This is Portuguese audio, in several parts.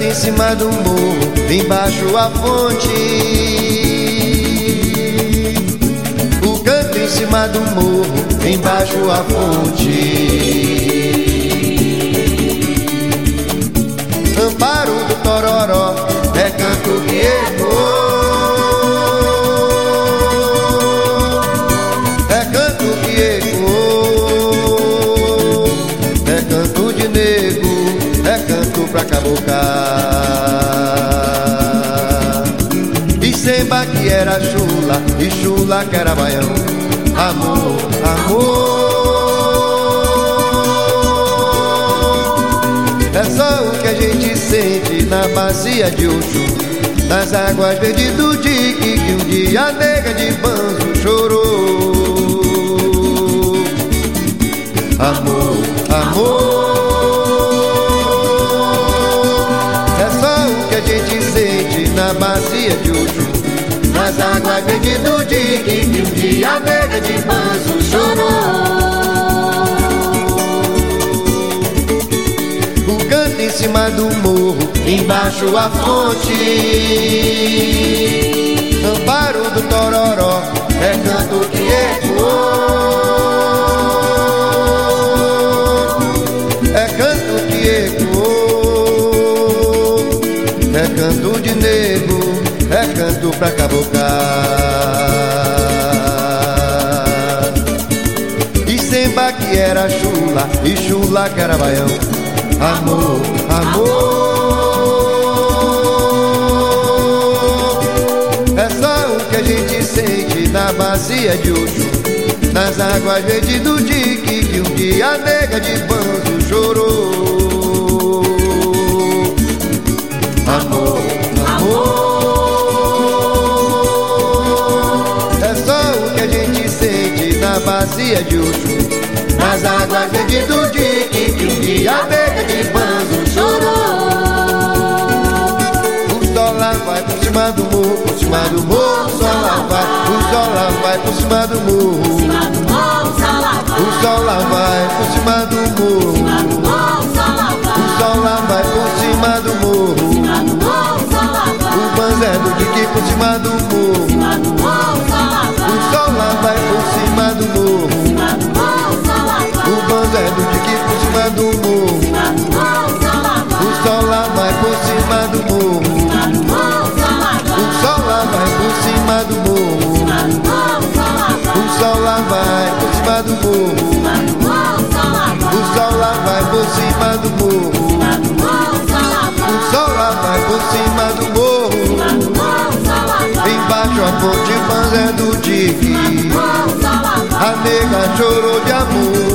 em cima do morro, embaixo a fonte. O canto em cima do morro, embaixo a fonte. Amparo do Tororó, é canto que ecoou. É canto que ecoou. É canto de nego, é canto pra cabocar. E Semba que era chula, e chula que era baião. Amor, amor. É só o que a gente sente na bacia de Oxum, nas águas verdes do dique, que um dia a nega de Banzo chorou. Amor, amor. É só o que a gente sente na bacia de Oxum, nas águas verdes do dique, que um dia a nega de Banzo chorou. Em cima do morro, embaixo a fonte. Amparo do Tororó, é canto que ecoou. É canto que ecoou. É canto de nego, é canto pra cabocar. E Semba que era chula, e chula que era baião. Amor, amor. É só o que a gente sente na bacia de Oxum, nas águas verdes do dique, que um dia a nega de Banzo chorou. Amor, amor. É só o que a gente sente na bacia de Oxum, nas águas verdes do dique, que um dia a nega de Banzo chorou. O sol lá vai por cima do morro, por cima do morro, o sol lá vai. O sol lá vai por cima do morro, o sol lá vai por cima do morro, o sol lá vai por cima do morro, o banzé do dique por cima do morro, o sol lá vai por cima do morro, o banzé do dique por cima do morro, o sol lá vai por cima do morro, o sol lá vai por cima do morro, o sol lá vai por cima do morro, o sol lá vai por cima do morro, o sol lá vai por cima do morro, embaixo a fonte banzé do dique, a nega chorou de amor.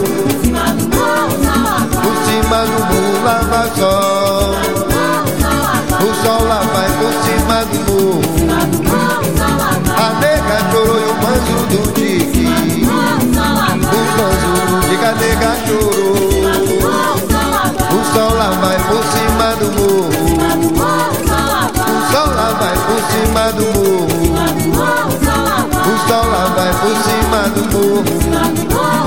Por cima do morro lá vai sol, o sol lá vai por cima do morro, a nega chorou e o Banzo do dique, o Banzo do dique, a nega chorou. O sol lá vai por cima do morro, o sol lá vai por cima do morro, o sol lá vai por cima do morro.